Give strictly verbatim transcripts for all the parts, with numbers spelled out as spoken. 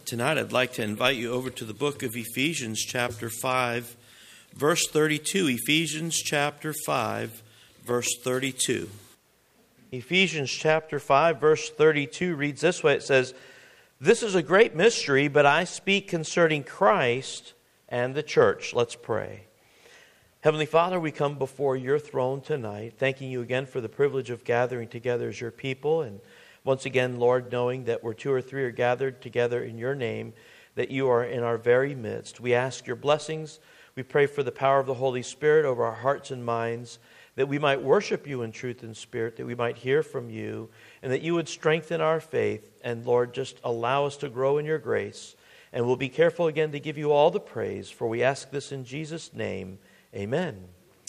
Tonight I'd like to invite you over to the book of Ephesians chapter five, verse thirty-two. Ephesians chapter five, verse thirty-two. Ephesians chapter five, verse thirty-two reads this way. It says, "This is a great mystery, but I speak concerning Christ and the church." Let's pray. Heavenly Father, we come before your throne tonight, thanking you again for the privilege of gathering together as your people. And once again, Lord, knowing that where two or three are gathered together in your name, that you are in our very midst. We ask your blessings. We pray for the power of the Holy Spirit over our hearts and minds, that we might worship you in truth and spirit, that we might hear from you, and that you would strengthen our faith. And Lord, just allow us to grow in your grace. And we'll be careful again to give you all the praise, for we ask this in Jesus' name. Amen.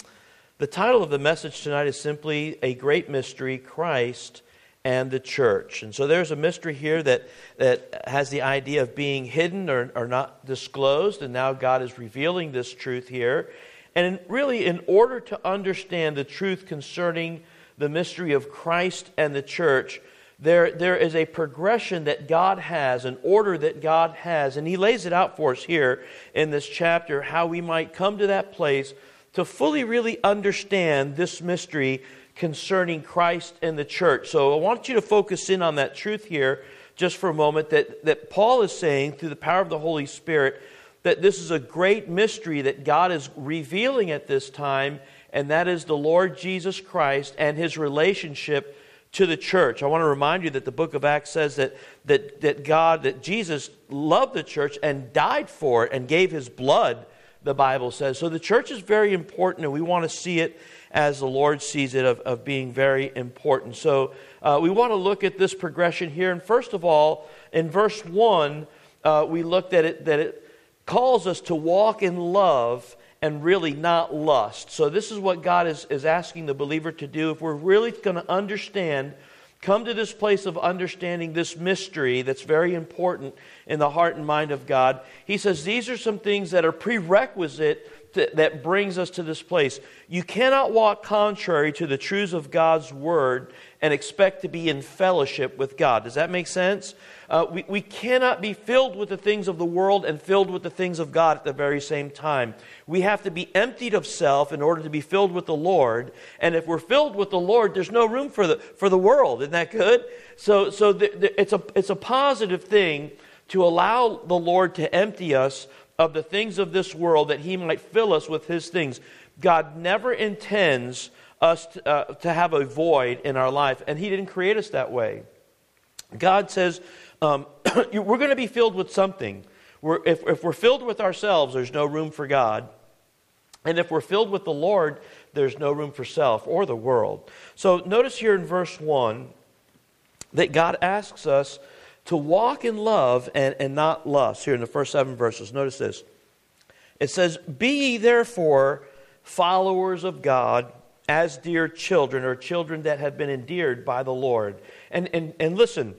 The title of the message tonight is simply A Great Mystery, Christ and the Church. And so there's a mystery here that, that has the idea of being hidden or, or not disclosed, and now God is revealing this truth here. And really, in order to understand the truth concerning the mystery of Christ and the church, there, there is a progression that God has, an order that God has, and He lays it out for us here in this chapter, how we might come to that place to fully really understand this mystery concerning Christ and the church. So I want you to focus in on that truth here just for a moment, that, that Paul is saying through the power of the Holy Spirit that this is a great mystery that God is revealing at this time, and that is the Lord Jesus Christ and His relationship to the church. I want to remind you that the book of Acts says that, that, that God, that Jesus loved the church and died for it and gave His blood, the Bible says. So the church is very important, and we want to see it as the Lord sees it, of, of being very important. So uh, we want to look at this progression here. And first of all, in verse one, uh, we looked at it, that it calls us to walk in love and really not lust. So this is what God is, is asking the believer to do. If we're really going to understand, come to this place of understanding this mystery that's very important in the heart and mind of God, He says these are some things that are prerequisite to, that brings us to this place. You cannot walk contrary to the truths of God's Word and expect to be in fellowship with God. Does that make sense? Uh, we, we cannot be filled with the things of the world and filled with the things of God at the very same time. We have to be emptied of self in order to be filled with the Lord. And if we're filled with the Lord, there's no room for the for the world. Isn't that good? So, so the, the, it's a it's a positive thing to allow the Lord to empty us of the things of this world, that He might fill us with His things. God never intends us to, uh, to have a void in our life, and He didn't create us that way. God says um, we're going to be filled with something. We're, if, if we're filled with ourselves, there's no room for God. And if we're filled with the Lord, there's no room for self or the world. So notice here in verse one that God asks us to walk in love and, and not lust. Here in the first seven verses, notice this. It says, "Be ye therefore followers of God as dear children," or children that have been endeared by the Lord. And, and, and listen,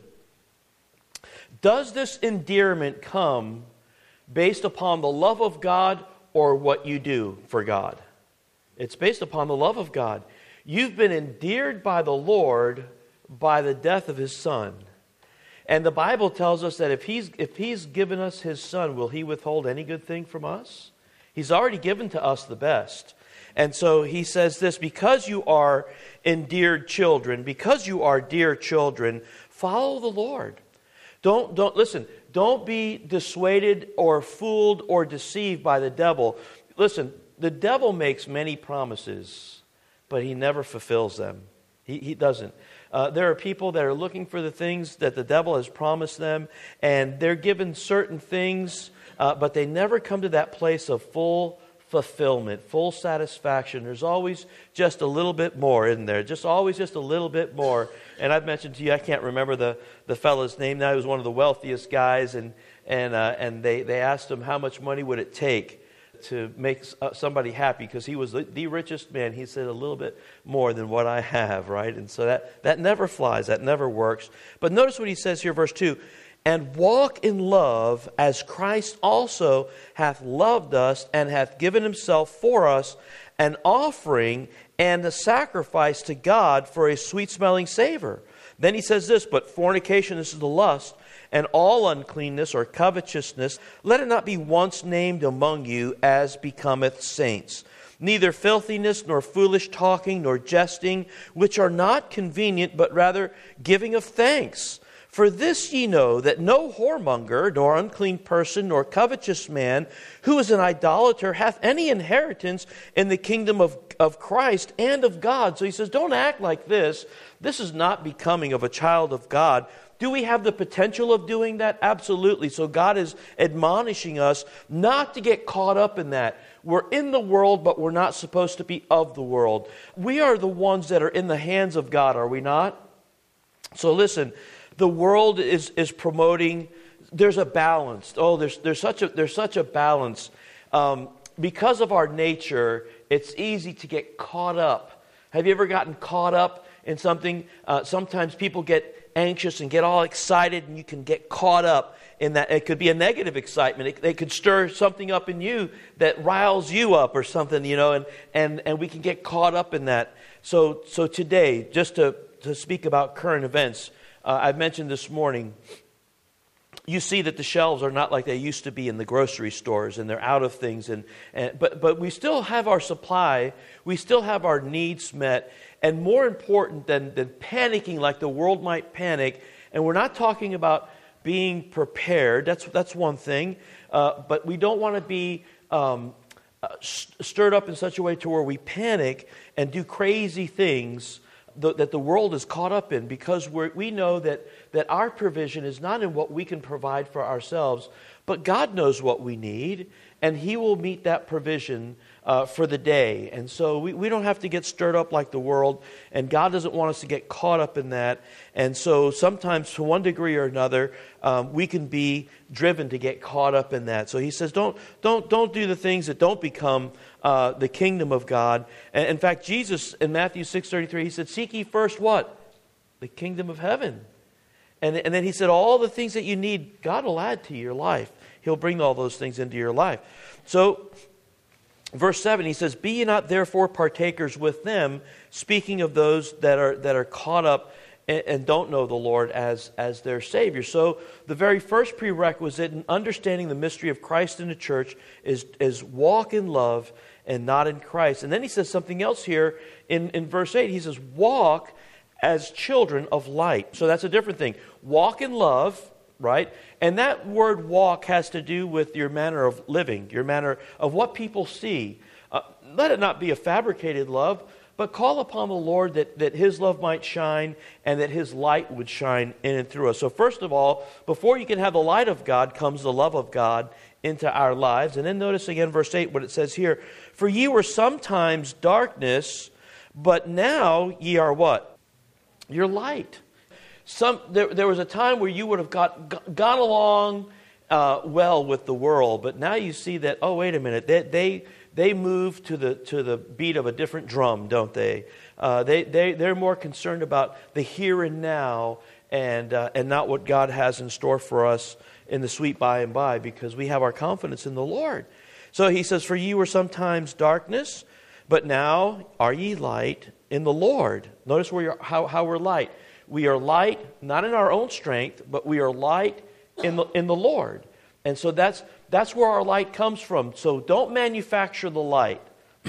does this endearment come based upon the love of God or what you do for God? It's based upon the love of God. You've been endeared by the Lord by the death of His Son. And the Bible tells us that if He's if He's given us His Son, will He withhold any good thing from us? He's already given to us the best. And so He says this, because you are endeared children, because you are dear children, follow the Lord. Don't, don't, listen, don't be dissuaded or fooled or deceived by the devil. Listen, the devil makes many promises, but he never fulfills them. He, he doesn't. Uh, there are people that are looking for the things that the devil has promised them, and they're given certain things, uh, but they never come to that place of full fulfillment, full satisfaction. There's always just a little bit more, isn't there? Just always just a little bit more. And I've mentioned to you, I can't remember the, the fellow's name now. He was one of the wealthiest guys, and and uh, and they, they asked him how much money would it take to make somebody happy, because he was the richest man. He said, a little bit more than what I have, right? And so that, that never flies, that never works. But notice what he says here, verse two, "And walk in love as Christ also hath loved us and hath given Himself for us, an offering and a sacrifice to God for a sweet-smelling savor." Then he says this, "But fornication," this is the lust, and all uncleanness or covetousness, let it not be once named among you as becometh saints. Neither filthiness, nor foolish talking, nor jesting, which are not convenient, but rather giving of thanks. For this ye know, that no whoremonger, nor unclean person, nor covetous man, who is an idolater, hath any inheritance in the kingdom of, of Christ and of God. So he says, don't act like this. This is not becoming of a child of God. Do we have the potential of doing that? Absolutely. So God is admonishing us not to get caught up in that. We're in the world, but we're not supposed to be of the world. We are the ones that are in the hands of God, are we not? So listen, the world is, is promoting, there's a balance. Oh, there's, there's, such, a, there's such a balance. Um, because of our nature, it's easy to get caught up. Have you ever gotten caught up in something? Uh, sometimes people get anxious and get all excited, and you can get caught up in that. It could be a negative excitement. It, it could stir something up in you that riles you up or something, you know, and, and, and we can get caught up in that. So so today, just to, to speak about current events, uh, I've mentioned this morning, you see that the shelves are not like they used to be in the grocery stores, and they're out of things. And, and but but we still have our supply. We still have our needs met. And more important than, than panicking like the world might panic, and we're not talking about being prepared. That's that's one thing. Uh, but we don't want to be um, uh, stirred up in such a way to where we panic and do crazy things th- that the world is caught up in, because we're, we know that, that our provision is not in what we can provide for ourselves, but God knows what we need, and He will meet that provision uh, for the day. And so we, we don't have to get stirred up like the world, and God doesn't want us to get caught up in that. And so sometimes, to one degree or another, um, we can be driven to get caught up in that. So He says, don't don't don't do the things that don't become uh, the kingdom of God. And in fact, Jesus in Matthew six thirty-three, He said, "Seek ye first what? The kingdom of heaven." And, and then He said, all the things that you need, God will add to your life. He'll bring all those things into your life. So, verse seven, He says, "Be ye not therefore partakers with them," speaking of those that are that are caught up and, and don't know the Lord as, as their Savior. So, the very first prerequisite in understanding the mystery of Christ in the church is, is walk in love and not in Christ. And then He says something else here in, in verse eight. He says, "Walk as children of light." So that's a different thing. Walk in love, right? And that word walk has to do with your manner of living, your manner of what people see. Uh, let it not be a fabricated love, but call upon the Lord that, that His love might shine and that His light would shine in and through us. So first of all, before you can have the light of God comes the love of God into our lives. And then notice again verse eight what it says here. "For ye were sometimes darkness, but now ye are" what? "You're light." Some there, there was a time where you would have got got, got along uh, well with the world, but now you see that, oh, wait a minute, they they, they move to the to the beat of a different drum, don't they? Uh, they they they're more concerned about the here and now, and uh, and not what God has in store for us in the sweet by and by, because we have our confidence in the Lord. So He says, "For ye were sometimes darkness, but now are ye light in the Lord." Notice where you're, how how we're light. We are light, not in our own strength, but we are light in the in the Lord. And so that's that's where our light comes from. So don't manufacture the light.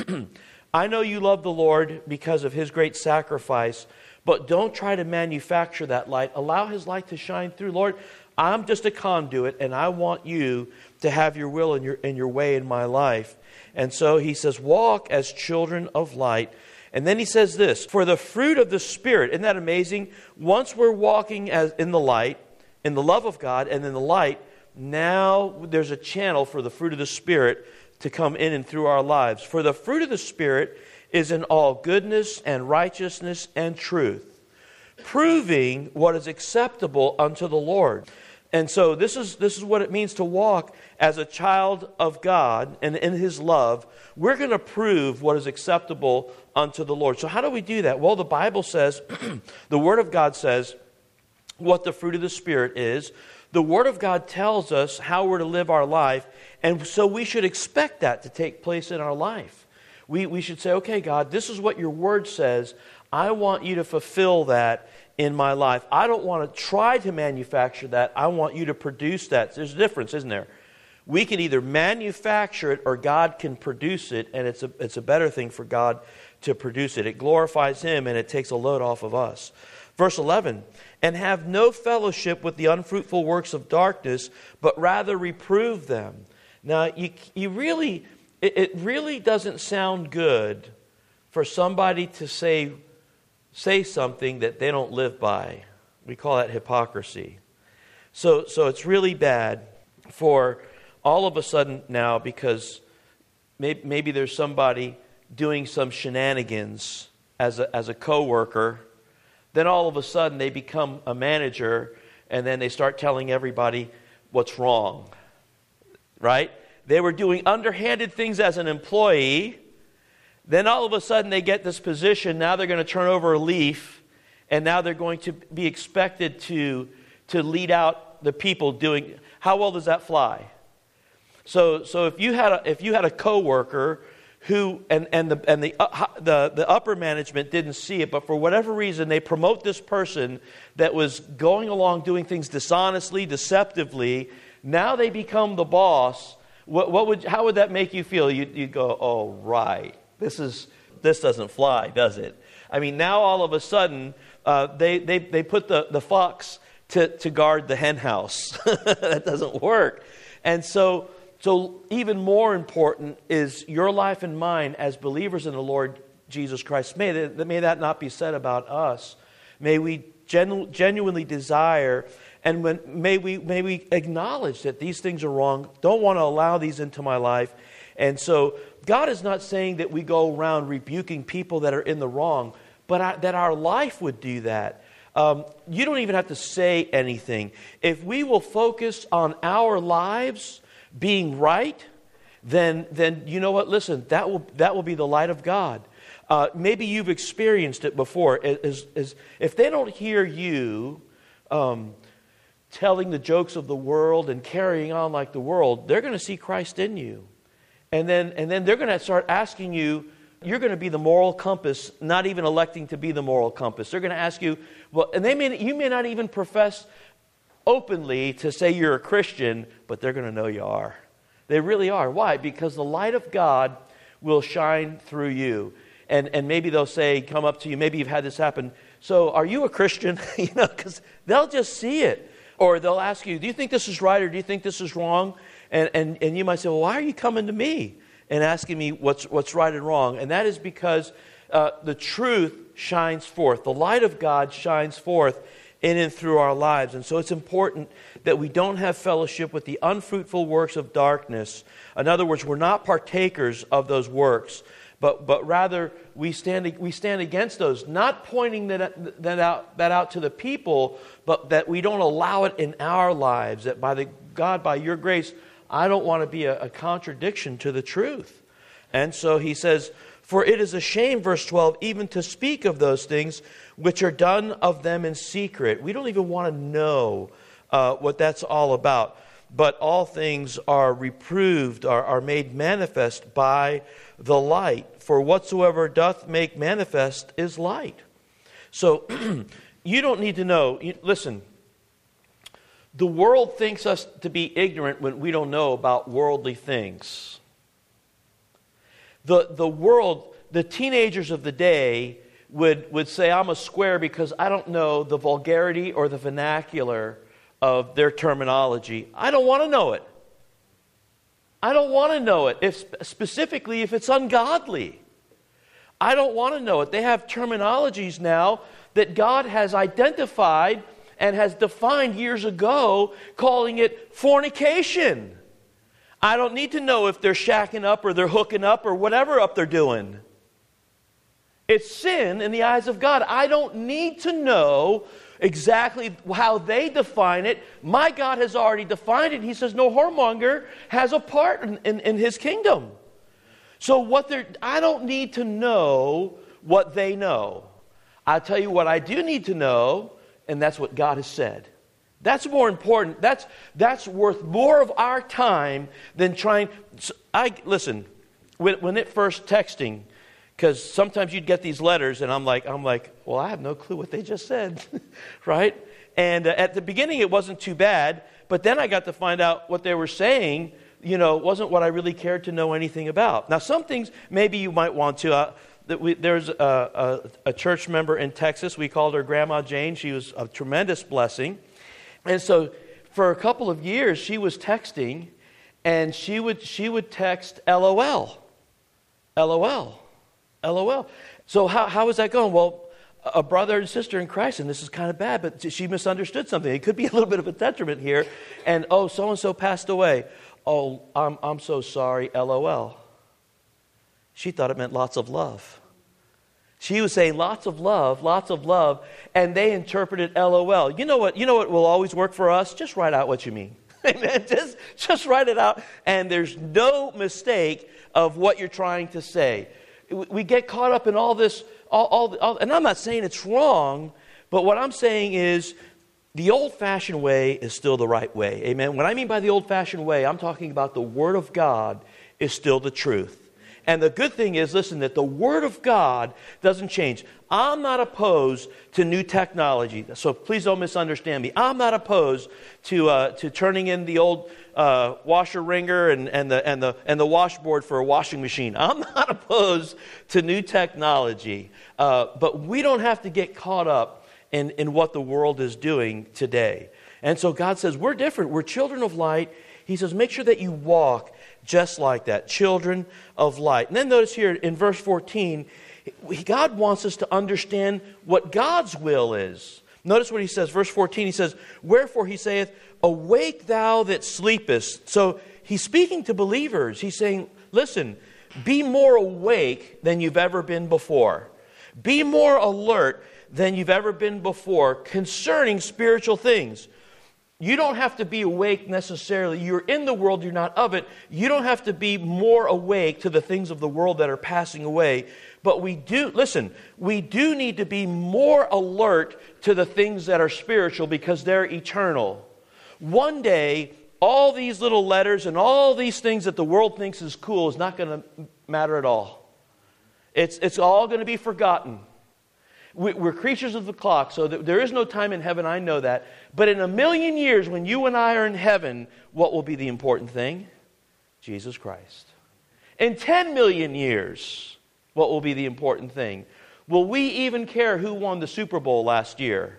I know you love the Lord because of His great sacrifice, but don't try to manufacture that light. Allow His light to shine through. Lord, I'm just a conduit, and I want you to have your will and your, and your way in my life. And so He says, walk as children of light. And then He says this, "For the fruit of the Spirit," isn't that amazing? Once we're walking as in the light, in the love of God and in the light, now there's a channel for the fruit of the Spirit to come in and through our lives. "For the fruit of the Spirit is in all goodness and righteousness and truth, proving what is acceptable unto the Lord." And so this is this is what it means to walk as a child of God and in His love. We're going to prove what is acceptable unto the Lord. So how do we do that? Well, the Bible says, the Word of God says what the fruit of the Spirit is. The Word of God tells us how we're to live our life, and so we should expect that to take place in our life. We, we should say, okay, God, this is what your word says. I want you to fulfill that in my life. I don't want to try to manufacture that. I want you to produce that. There's a difference, isn't there? We can either manufacture it or God can produce it, and it's a, it's a better thing for God to produce it. It glorifies Him and it takes a load off of us. Verse eleven, and have no fellowship with the unfruitful works of darkness, but rather reprove them. Now, you, you really, it, it really doesn't sound good for somebody to say, say something that they don't live by. We call that hypocrisy. So, so it's really bad for all of a sudden now, because maybe, maybe there's somebody doing some shenanigans as a, as a coworker. Then all of a sudden they become a manager, and then they start telling everybody what's wrong, right? They were doing underhanded things as an employee. Then all of a sudden they get this position. Now they're going to turn over a leaf, and now they're going to be expected to, to lead out the people doing. How well does that fly? So, so if you had a, if you had a coworker who and and the and the, uh, the the upper management didn't see it, but for whatever reason they promote this person that was going along doing things dishonestly, deceptively. Now they become the boss. What, what would how would that make you feel? You you go, oh right, this is this doesn't fly, does it? I mean, now all of a sudden uh, they they they put the the fox to to guard the hen house. That doesn't work, and so. So even more important is your life and mine as believers in the Lord Jesus Christ. May that, may that not be said about us. May we genu- genuinely desire, and when, may we may we acknowledge that these things are wrong. Don't want to allow these into my life. And so God is not saying that we go around rebuking people that are in the wrong, but I, that our life would do that. Um, you don't even have to say anything. If we will focus on our lives being right, then then you know what? Listen, that will that will be the light of God. Uh, maybe you've experienced it before. As, as, if they don't hear you um, telling the jokes of the world and carrying on like the world, they're going to see Christ in you, and then and then they're going to start asking you. You're going to be the moral compass, not even electing to be the moral compass. They're going to ask you, well, and they may you may not even profess openly to say you're a Christian, but they're going to know you are. They really are. Why? Because the light of God will shine through you. And and maybe they'll say, come up to you, maybe you've had this happen. So are you a Christian? You know, because they'll just see it. Or they'll ask you, do you think this is right or do you think this is wrong? And and, and you might say, well, why are you coming to me and asking me what's what's right and wrong? And that is because uh, the truth shines forth. The light of God shines forth in and through our lives. And so it's important that we don't have fellowship with the unfruitful works of darkness. In other words, we're not partakers of those works, but but rather we stand we stand against those, not pointing that, that out that out to the people, but that we don't allow it in our lives, that by the God, by your grace, I don't want to be a, a contradiction to the truth. And so he says, for it is a shame, verse twelve, even to speak of those things which are done of them in secret. We don't even want to know uh, what that's all about. But all things are reproved, are, are made manifest by the light. For whatsoever doth make manifest is light. So you don't need to know. You, listen, the world thinks us to be ignorant when we don't know about worldly things. The, the world, the teenagers of the day would, would say, I'm a square because I don't know the vulgarity or the vernacular of their terminology. I don't want to know it. I don't want to know it, if, specifically if it's ungodly. I don't want to know it. They have terminologies now that God has identified and has defined years ago, calling it fornication. I don't need to know if they're shacking up or they're hooking up or whatever up they're doing. It's sin in the eyes of God. I don't need to know exactly how they define it. My God has already defined it. He says no whoremonger has a part in, in, in his kingdom. So what they're, I don't need to know what they know. I'll tell you what I do need to know, and that's what God has said. That's more important. That's that's worth more of our time than trying. I listen. when, when it first texting, because sometimes you'd get these letters, and I'm like, I'm like, well, I have no clue what they just said, right? And uh, at the beginning, it wasn't too bad, but then I got to find out what they were saying, you know, wasn't what I really cared to know anything about. Now, some things maybe you might want to. Uh, that we, there's a, a, a church member in Texas. We called her Grandma Jane. She was a tremendous blessing. And so for a couple of years, she was texting, and she would she would text LOL, LOL, LOL. So how how is that going? Well, a brother and sister in Christ, and this is kind of bad, but she misunderstood something. It could be a little bit of a detriment here. And, oh, so-and-so passed away. Oh, I'm I'm so sorry, LOL. She thought it meant lots of love. She was saying lots of love, lots of love, and they interpreted LOL. You know what? You know what will always work for us? Just write out what you mean. Amen. Just, just write it out, and there's no mistake of what you're trying to say. We get caught up in all this, all, all, all, and I'm not saying it's wrong, but what I'm saying is the old-fashioned way is still the right way. Amen. What I mean by the old-fashioned way, I'm talking about the Word of God is still the truth. And the good thing is, listen, that the Word of God doesn't change. I'm not opposed to new technology, so please don't misunderstand me. I'm not opposed to uh, to turning in the old uh, washer wringer and, and the and the and the washboard for a washing machine. I'm not opposed to new technology, uh, but we don't have to get caught up in in what the world is doing today. And so God says we're different. We're children of light. He says make sure that you walk just like that, children of light. And then notice here in verse fourteen, God wants us to understand what God's will is. Notice what he says, verse fourteen, he says, wherefore he saith, awake thou that sleepest. So he's speaking to believers. He's saying, listen, be more awake than you've ever been before. Be more alert than you've ever been before concerning spiritual things. You don't have to be awake necessarily. You're in the world, you're not of it. You don't have to be more awake to the things of the world that are passing away. But we do, listen, we do need to be more alert to the things that are spiritual because they're eternal. One day, all these little letters and all these things that the world thinks is cool is not going to matter at all. It's, it's all going to be forgotten. We're creatures of the clock, so there is no time in heaven, I know that. But in a million years, when you and I are in heaven, what will be the important thing? Jesus Christ. In ten million years, what will be the important thing? Will we even care who won the Super Bowl last year?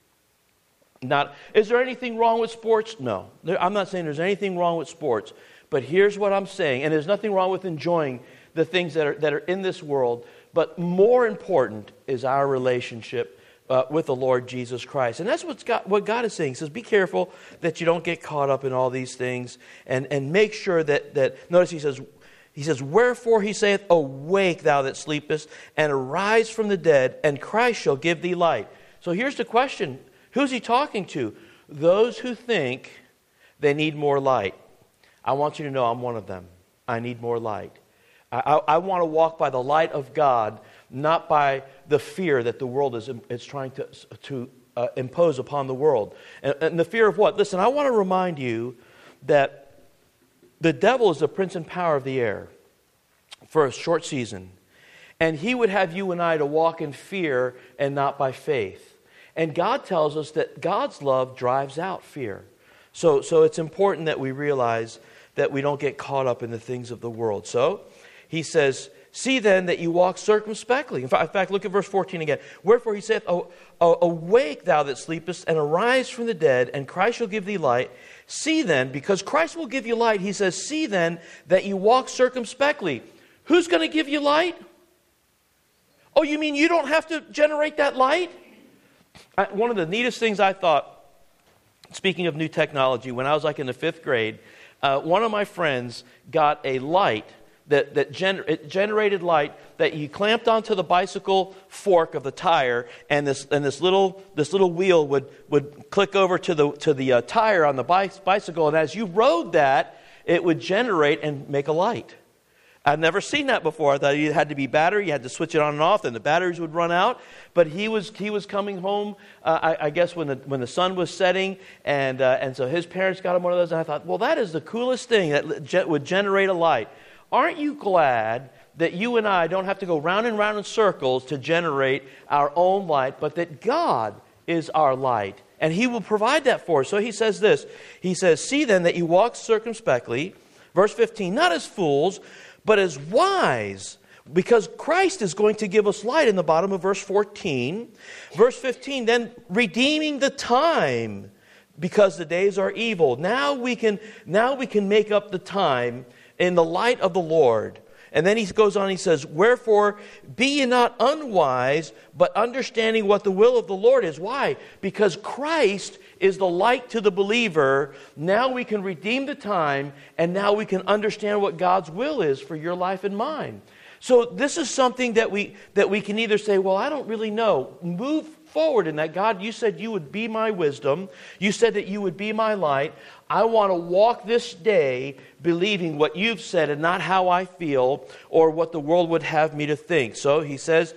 Not. Is there anything wrong with sports? No. I'm not saying there's anything wrong with sports. But here's what I'm saying, and there's nothing wrong with enjoying the things that are that are in this world. But more important is our relationship uh, with the Lord Jesus Christ. And that's what's God, what God is saying. He says, be careful that you don't get caught up in all these things. And, and make sure that, that, notice he says, he says, wherefore he saith, awake thou that sleepest, and arise from the dead, and Christ shall give thee light. So here's the question. Who's he talking to? Those who think they need more light. I want you to know I'm one of them. I need more light. I, I want to walk by the light of God, not by the fear that the world is, is trying to, to uh, impose upon the world. And, and the fear of what? Listen, I want to remind you that the devil is the prince and power of the air for a short season. And he would have you and I to walk in fear and not by faith. And God tells us that God's love drives out fear. So, so it's important that we realize that we don't get caught up in the things of the world. So he says, see then that you walk circumspectly. In fact, in fact look at verse fourteen again. Wherefore he saith, awake thou that sleepest, and arise from the dead, and Christ shall give thee light. See then, because Christ will give you light, he says, see then that you walk circumspectly. Who's going to give you light? Oh, you mean you don't have to generate that light? I, one of the neatest things I thought, speaking of new technology, when I was like in the fifth grade, uh, one of my friends got a light that, that gener- it generated light that you clamped onto the bicycle fork of the tire, and this and this little this little wheel would, would click over to the to the uh, tire on the bike, bicycle, and as you rode that, it would generate and make a light. I'd never seen that before. I thought you had to be battery, you had to switch it on and off, and the batteries would run out. But he was he was coming home, uh, I, I guess, when the when the sun was setting, and uh, and so his parents got him one of those. And I thought, well, that is the coolest thing that ge- would generate a light. aren't you glad that you and I don't have to go round and round in circles to generate our own light, but that God is our light, and He will provide that for us? So he says this. He says, see then that you walk circumspectly, verse fifteen, not as fools, but as wise, because Christ is going to give us light in the bottom of verse fourteen. Verse fifteen, then redeeming the time, because the days are evil. Now we can, now we can make up the time in the light of the Lord. And then he goes on, he says, wherefore be ye not unwise, but understanding what the will of the Lord is. Why? Because Christ is the light to the believer. Now we can redeem the time, and now we can understand what God's will is for your life and mine. So this is something that we that we can either say, well, I don't really know. Move forward in that. God, you said you would be my wisdom. You said that you would be my light. I want to walk this day believing what you've said and not how I feel or what the world would have me to think. So he says,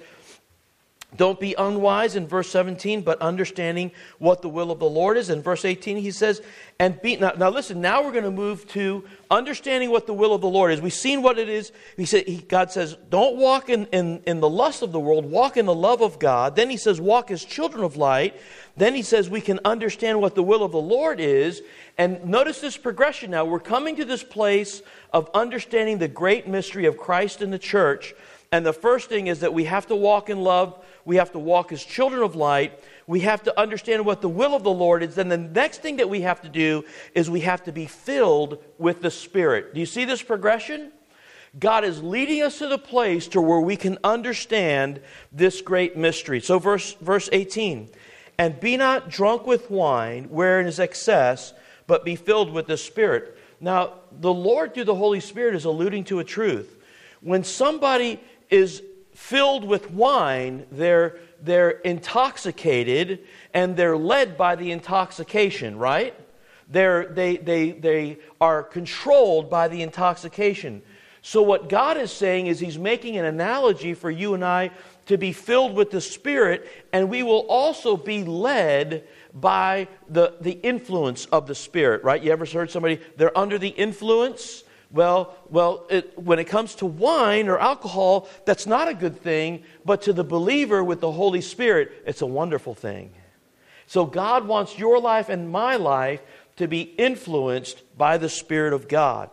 don't be unwise in verse seventeen, but understanding what the will of the Lord is. In verse eighteen, he says, and be... Now, now listen, now we're going to move to understanding what the will of the Lord is. We've seen what it is. He said, he, God says, don't walk in, in, in the lust of the world, walk in the love of God. Then he says, walk as children of light. Then he says, we can understand what the will of the Lord is. And notice this progression now. We're coming to this place of understanding the great mystery of Christ in the church. And the first thing is that we have to walk in love. We have to walk as children of light. We have to understand what the will of the Lord is. Then the next thing that we have to do is we have to be filled with the Spirit. Do you see this progression? God is leading us to the place to where we can understand this great mystery. So verse, verse eighteen, and be not drunk with wine, wherein is excess, but be filled with the Spirit. Now, the Lord through the Holy Spirit is alluding to a truth. When somebody is filled with wine, they're, they're intoxicated and they're led by the intoxication, right? They're, they, they, they are controlled by the intoxication. So what God is saying is He's making an analogy for you and I to be filled with the Spirit, and we will also be led by the, the influence of the Spirit, right? You ever heard somebody, they're under the influence? Well, well, it, when it comes to wine or alcohol, that's not a good thing. But to the believer with the Holy Spirit, it's a wonderful thing. So God wants your life and my life to be influenced by the Spirit of God.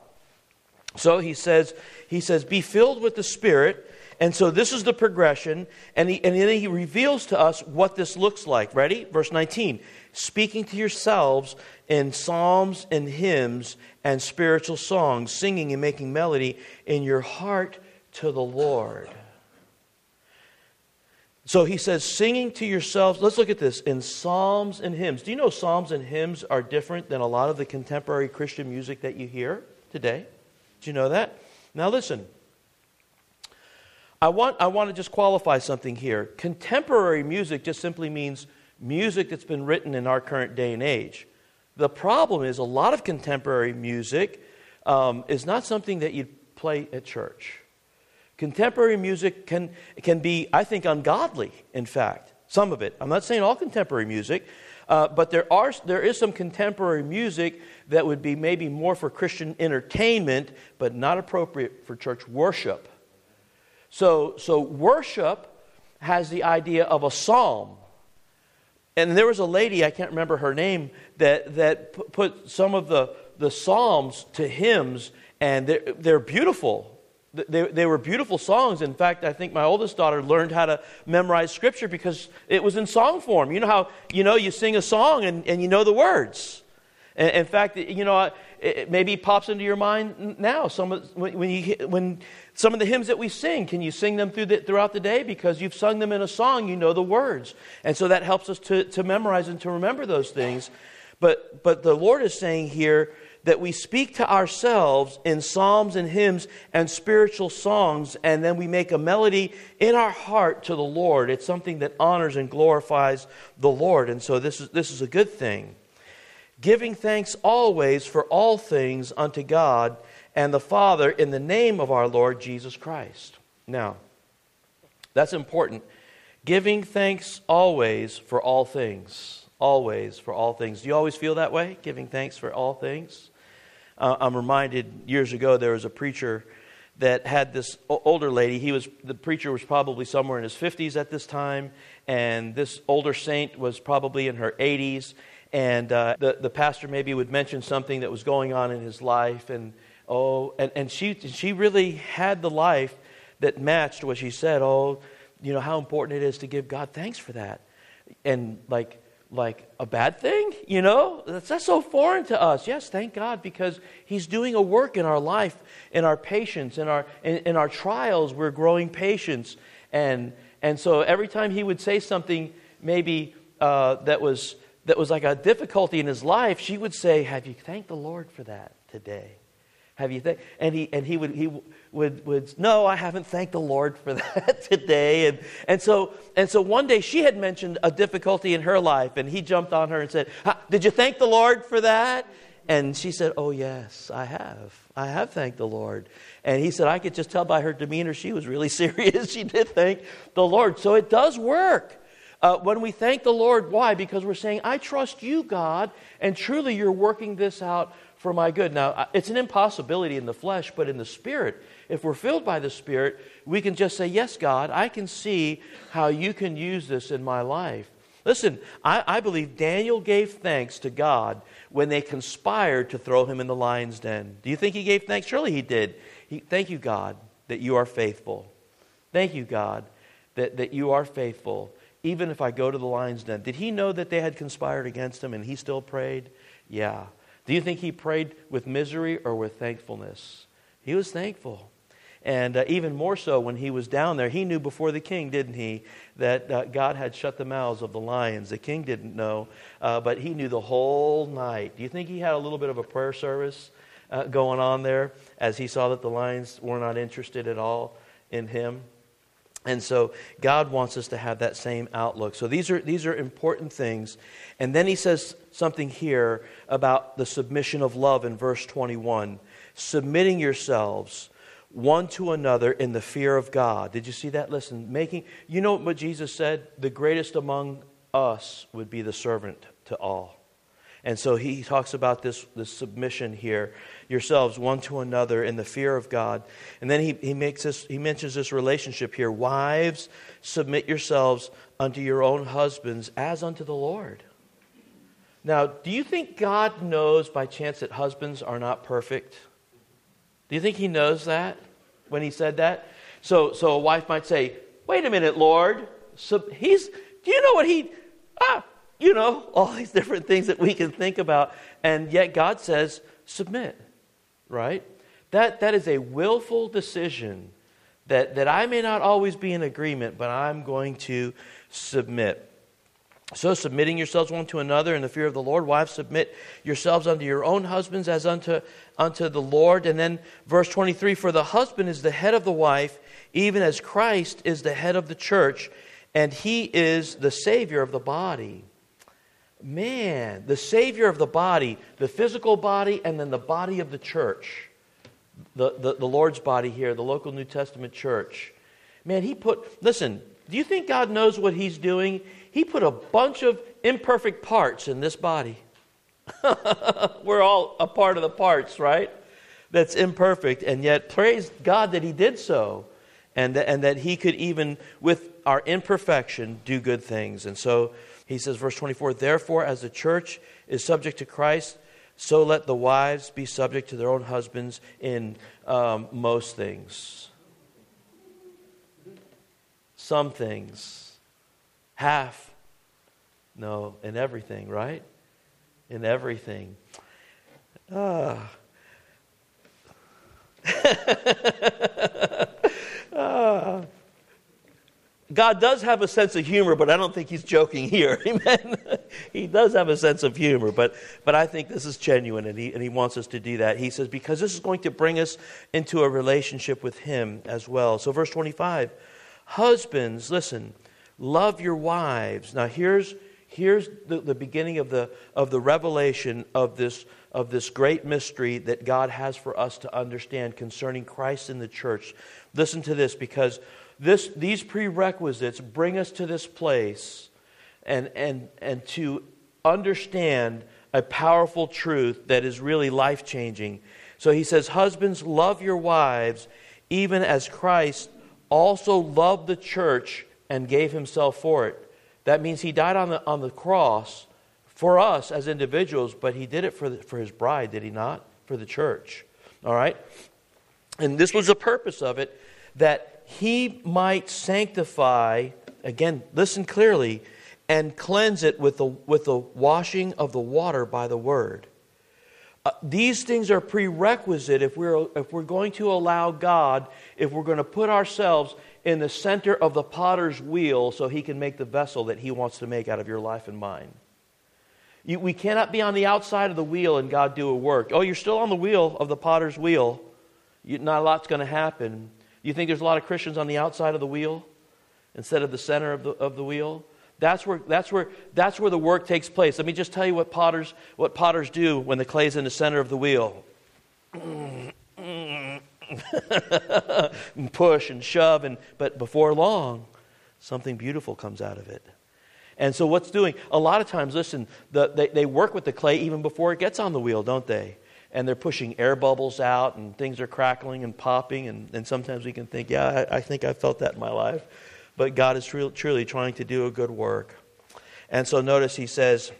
So he says, he says, be filled with the Spirit. And so this is the progression. And, he, and then he reveals to us what this looks like. Ready? Verse nineteen. Speaking to yourselves in psalms and hymns and spiritual songs, singing and making melody in your heart to the Lord. So he says, singing to yourselves, let's look at this, in psalms and hymns. Do you know psalms and hymns are different than a lot of the contemporary Christian music that you hear today? Do you know that? Now listen, I want, I want to just qualify something here. Contemporary music just simply means music that's been written in our current day and age. The problem is a lot of contemporary music um, is not something that you play at church. Contemporary music can, can be, I think, ungodly, in fact. Some of it. I'm not saying all contemporary music, uh, but there are there is some contemporary music that would be maybe more for Christian entertainment, but not appropriate for church worship. So, so worship has the idea of a psalm. And there was a lady, I can't remember her name, that, that put some of the, the psalms to hymns, and they're, they're beautiful. They, they were beautiful songs. In fact, I think my oldest daughter learned how to memorize Scripture because it was in song form. You know how, you know, you sing a song and, and you know the words. And in fact, you know, it maybe pops into your mind now. Some of, when you when some of the hymns that we sing, can you sing them through the, throughout the day? Because you've sung them in a song, you know the words. And so that helps us to, to memorize and to remember those things. But but the Lord is saying here that we speak to ourselves in psalms and hymns and spiritual songs, and then we make a melody in our heart to the Lord. It's something that honors and glorifies the Lord. And so this is this is a good thing. Giving thanks always for all things unto God and the Father in the name of our Lord Jesus Christ. Now, that's important. Giving thanks always for all things. Always for all things. Do you always feel that way? Giving thanks for all things? Uh, I'm reminded years ago there was a preacher that had this older lady. He was the preacher was probably somewhere in his fifties at this time, and this older saint was probably in her eighties. And uh, the the pastor maybe would mention something that was going on in his life, and oh, and, and she she really had the life that matched what she said. Oh, you know how important it is to give God thanks for that, and like. Like a bad thing, you know? That's, that's so foreign to us. Yes, thank God, because He's doing a work in our life, in our patience, in our in, in our trials. We're growing patience, and and so every time he would say something, maybe uh, that was that was like a difficulty in his life, she would say, "Have you thanked the Lord for that today? Have you thank?" And he and he would he would would no, I haven't thanked the Lord for that today. And and so and so one day she had mentioned a difficulty in her life, and he jumped on her and said, "Did you thank the Lord for that?" And she said, "Oh yes, I have. I have thanked the Lord." And he said, "I could just tell by her demeanor she was really serious. She did thank the Lord." So it does work. Uh, when we thank the Lord, why? Because we're saying, "I trust you, God, and truly you're working this out for my good." Now, it's an impossibility in the flesh, but in the Spirit, if we're filled by the Spirit, we can just say, "Yes, God, I can see how you can use this in my life." Listen, I, I believe Daniel gave thanks to God when they conspired to throw him in the lion's den. Do you think he gave thanks? Surely he did. He, thank you, God, that you are faithful. Thank you, God, that, that you are faithful, even if I go to the lion's den. Did he know that they had conspired against him and he still prayed? Yeah. Do you think he prayed with misery or with thankfulness? He was thankful. And uh, even more so when he was down there, he knew before the king, didn't he, that uh, God had shut the mouths of the lions. The king didn't know, uh, but he knew the whole night. Do you think he had a little bit of a prayer service uh, going on there as he saw that the lions were not interested at all in him? And so God wants us to have that same outlook. So these are these are important things. And then he says something here about the submission of love in verse twenty-one. Submitting yourselves one to another in the fear of God. Did you see that? Listen, making, you know what Jesus said? The greatest among us would be the servant to all. And so he talks about this, this submission here. Yourselves one to another in the fear of God. And then he, he makes this, he mentions this relationship here. Wives, submit yourselves unto your own husbands as unto the Lord. Now, do you think God knows by chance that husbands are not perfect? Do you think he knows that when he said that? So so a wife might say, "Wait a minute, Lord. So he's, do you know what he, ah, you know, all these different things that we can think about." And yet God says, submit, right? That That is a willful decision that, that I may not always be in agreement, but I'm going to submit. So submitting yourselves one to another in the fear of the Lord. Wives, submit yourselves unto your own husbands as unto, unto the Lord. And then verse twenty-three, for the husband is the head of the wife, even as Christ is the head of the church, and he is the Savior of the body. Man, the Savior of the body, the physical body, and then the body of the church. The, the, the Lord's body here, the local New Testament church. Man, he put, listen, do you think God knows what he's doing? He put a bunch of imperfect parts in this body. We're all a part of the parts, right? That's imperfect. And yet, praise God that he did so. And, th- and that he could even, with our imperfection, do good things. And so, he says, verse twenty-four, therefore, as the church is subject to Christ, so let the wives be subject to their own husbands in um, most things. Some things. Half. No, in everything, right? In everything. Ah. ah. God does have a sense of humor, but I don't think he's joking here. Amen. He does have a sense of humor, but but I think this is genuine, and he and he wants us to do that. He says, because this is going to bring us into a relationship with him as well. So verse twenty-five, husbands, listen, love your wives. Now here's here's the, the beginning of the of the revelation of this of this great mystery that God has for us to understand concerning Christ in the church. Listen to this, because this these prerequisites bring us to this place and and and to understand a powerful truth that is really life-changing. So he says, husbands, love your wives, even as Christ also loved the church and gave himself for it. That means he died on the on the cross for us as individuals, but he did it for the, for his bride, did he not? For the church. All right? And this was the purpose of it, that he might sanctify, again, listen clearly, and cleanse it with the with the washing of the water by the word. Uh, these things are prerequisite if we're if we're going to allow God, if we're going to put ourselves in the center of the potter's wheel so he can make the vessel that he wants to make out of your life and mine. You, we cannot be on the outside of the wheel and God do a work. Oh, you're still on the wheel of the potter's wheel. You, not a lot's going to happen. You think there's a lot of Christians on the outside of the wheel instead of the center of the of the wheel? That's where that's where that's where the work takes place. Let me just tell you what potters what potters do when the clay's in the center of the wheel. And push and shove, and but before long, something beautiful comes out of it. And so what's doing? A lot of times, listen, the, they, they work with the clay even before it gets on the wheel, don't they? And they're pushing air bubbles out, and things are crackling and popping, and, and sometimes we can think, yeah, I, I think I felt that in my life. But God is truly, truly trying to do a good work. And so notice he says,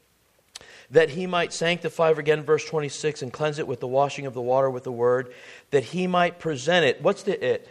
that he might sanctify, again, verse twenty-six, and cleanse it with the washing of the water with the word, that he might present it. What's the it?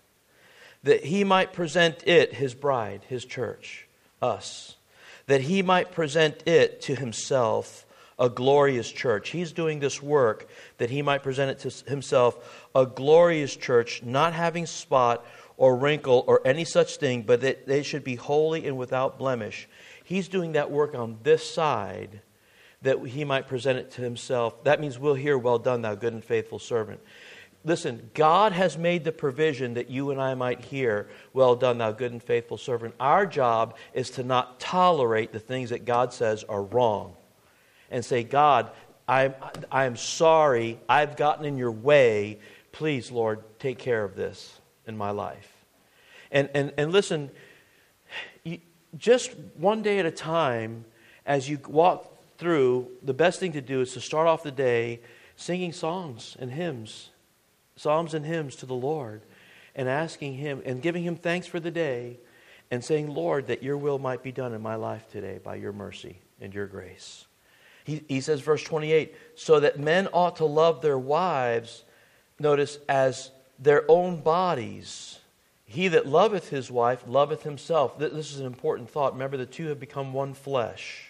That he might present it, his bride, his church, us. That he might present it to himself, a glorious church. He's doing this work that he might present it to himself, a glorious church, not having spot or wrinkle or any such thing, but that they should be holy and without blemish. He's doing that work on this side, that he might present it to himself. That means we'll hear, well done, thou good and faithful servant. Listen, God has made the provision that you and I might hear, well done, thou good and faithful servant. Our job is to not tolerate the things that God says are wrong. And say, God, I'm, I'm sorry, I've gotten in your way. Please, Lord, take care of this in my life. And, and, and listen, you, just one day at a time, as you walk through, the best thing to do is to start off the day singing songs and hymns, psalms and hymns to the Lord, and asking him and giving him thanks for the day, and saying, Lord, that your will might be done in my life today by your mercy and your grace. He, he says, verse twenty-eight, so that men ought to love their wives, notice, as their own bodies. He that loveth his wife loveth himself. This is an important thought. Remember, the two have become one flesh.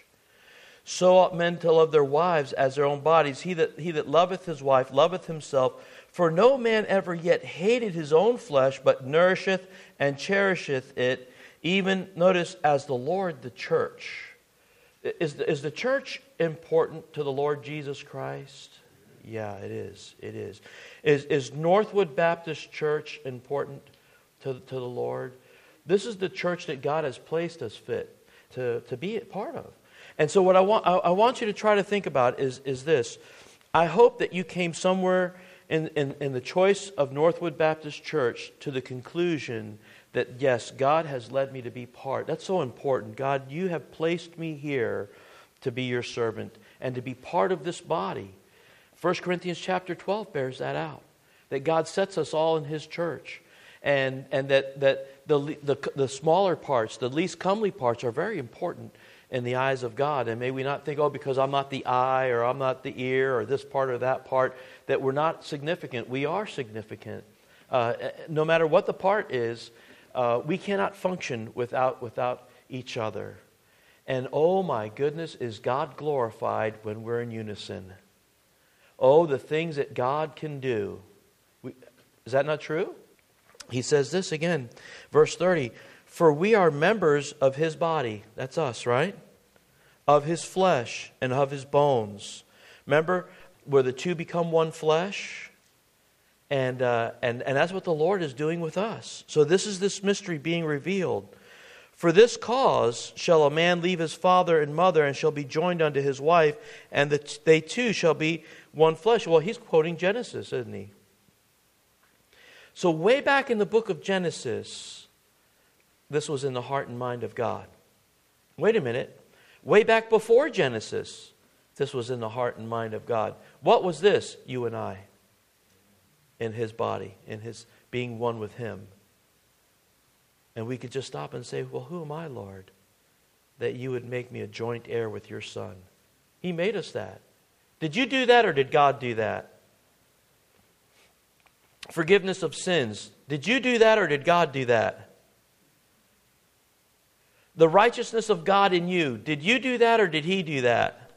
So ought men to love their wives as their own bodies. He that, he that loveth his wife loveth himself. For no man ever yet hated his own flesh, but nourisheth and cherisheth it, even, notice, as the Lord the church. Is the, is the church important to the Lord Jesus Christ? Yeah, it is. It is. Is, is Northwood Baptist Church important to, to the Lord? This is the church that God has placed us fit to, to be a part of. And so what I want I, I want you to try to think about is, is this. I hope that you came somewhere in, in, in the choice of Northwood Baptist Church to the conclusion that, yes, God has led me to be part. That's so important. God, you have placed me here to be your servant and to be part of this body. First Corinthians chapter twelve bears that out. That God sets us all in his church. And and that, that the, the, the smaller parts, the least comely parts are very important in the eyes of God. And may we not think, oh, because I'm not the eye or I'm not the ear or this part or that part, that we're not significant. We are significant. Uh, no matter what the part is, uh, we cannot function without without each other. And oh my goodness, is God glorified when we're in unison. Oh, the things that God can do. We, is that not true? He says this again, verse thirty, for we are members of his body. That's us, right? Of his flesh and of his bones. Remember, where the two become one flesh? And, uh, and, and that's what the Lord is doing with us. So this is this mystery being revealed. For this cause shall a man leave his father and mother and shall be joined unto his wife, and the, they two shall be one flesh. Well, he's quoting Genesis, isn't he? So way back in the book of Genesis, this was in the heart and mind of God. Wait a minute. Way back before Genesis, this was in the heart and mind of God. What was this? You and I. in His body, in His being one with Him. And we could just stop and say, well, who am I, Lord, that you would make me a joint heir with your Son? He made us that. Did you do that or did God do that? Forgiveness of sins. Did you do that or did God do that? The righteousness of God in you. Did you do that or did He do that?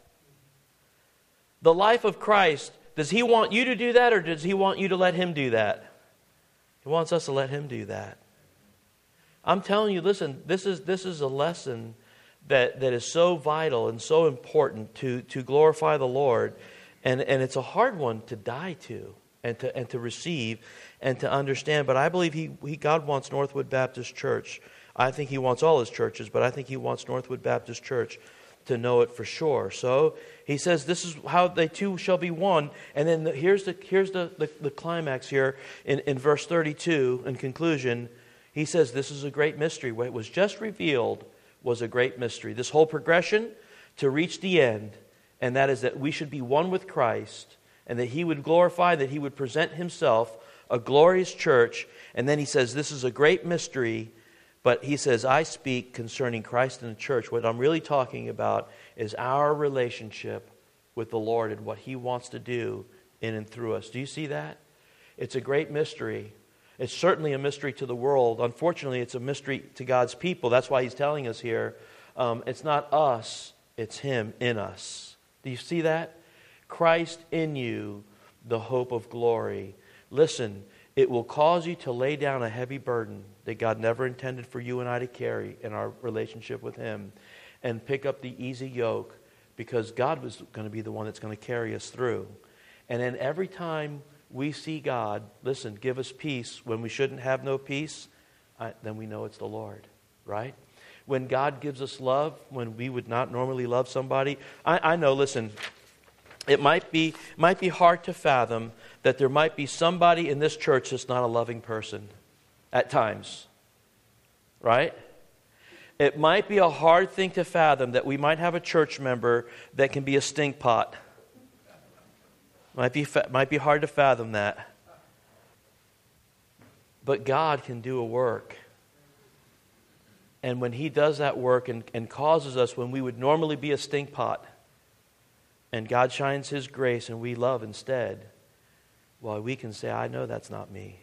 The life of Christ. Does He want you to do that or does He want you to let Him do that? He wants us to let Him do that. I'm telling you, listen, this is this is a lesson that, that is so vital and so important to, to glorify the Lord. And, and it's a hard one to die to and to and to receive and to understand. But I believe he, he God wants Northwood Baptist Church. I think He wants all His churches, but I think He wants Northwood Baptist Church to know it for sure. So He says this is how they two shall be one. And then the, here's the here's the, the, the climax here in, in verse thirty-two in conclusion. He says this is a great mystery. What was just revealed was a great mystery. This whole progression to reach the end, and that is that we should be one with Christ, and that He would glorify, that He would present Himself a glorious church. And then He says this is a great mystery, but He says I speak concerning Christ and the church. What I'm really talking about is our relationship with the Lord and what He wants to do in and through us. Do you see that? It's a great mystery. It's certainly a mystery to the world. Unfortunately, it's a mystery to God's people. That's why He's telling us here, um, it's not us, it's Him in us. Do you see that? Christ in you, the hope of glory. Listen, it will cause you to lay down a heavy burden that God never intended for you and I to carry in our relationship with Him, and pick up the easy yoke, because God was going to be the one that's going to carry us through. And then every time we see God, listen, give us peace when we shouldn't have no peace, I, then we know it's the Lord, right? When God gives us love, when we would not normally love somebody, I, I know, listen, it might be might be hard to fathom that there might be somebody in this church that's not a loving person at times, right? It might be a hard thing to fathom that we might have a church member that can be a stink pot. Might be might be hard to fathom that. But God can do a work. And when He does that work and, and causes us, when we would normally be a stink pot, and God shines His grace and we love instead, well, we can say, I know that's not me.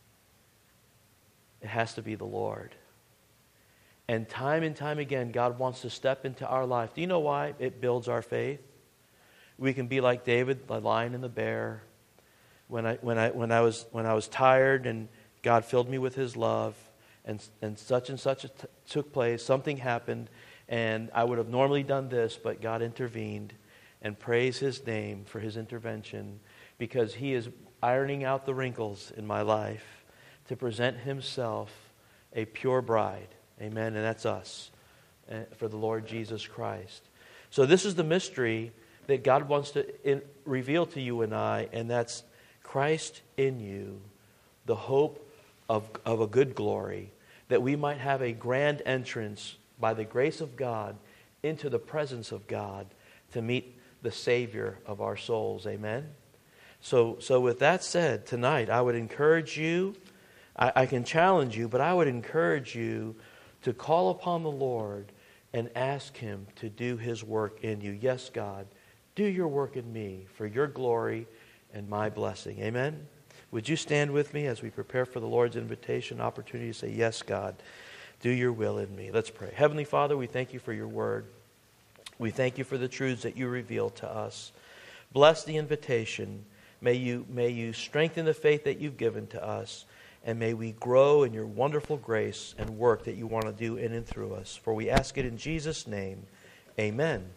It has to be the Lord. And time and time again, God wants to step into our life. Do you know why? It builds our faith. We can be like David, the lion and the bear. When I when I when I was when I was tired and God filled me with His love, and and such and such t- took place, something happened, and I would have normally done this, but God intervened, and praise His name for His intervention, because He is ironing out the wrinkles in my life to present Himself a pure bride. Amen. And that's us, for the Lord Jesus Christ. So this is the mystery that God wants to in, reveal to you and I, and that's Christ in you, the hope of, of a good glory, that we might have a grand entrance by the grace of God into the presence of God to meet the Savior of our souls. Amen? So, so with that said, tonight I would encourage you, I, I can challenge you, but I would encourage you to call upon the Lord and ask Him to do His work in you. Yes, God, do your work in me for your glory and my blessing. Amen? Would you stand with me as we prepare for the Lord's invitation, opportunity to say, yes, God, do your will in me. Let's pray. Heavenly Father, we thank you for your word. We thank you for the truths that you reveal to us. Bless the invitation. May you, may you strengthen the faith that you've given to us. And may we grow in your wonderful grace and work that you want to do in and through us. For we ask it in Jesus' name. Amen.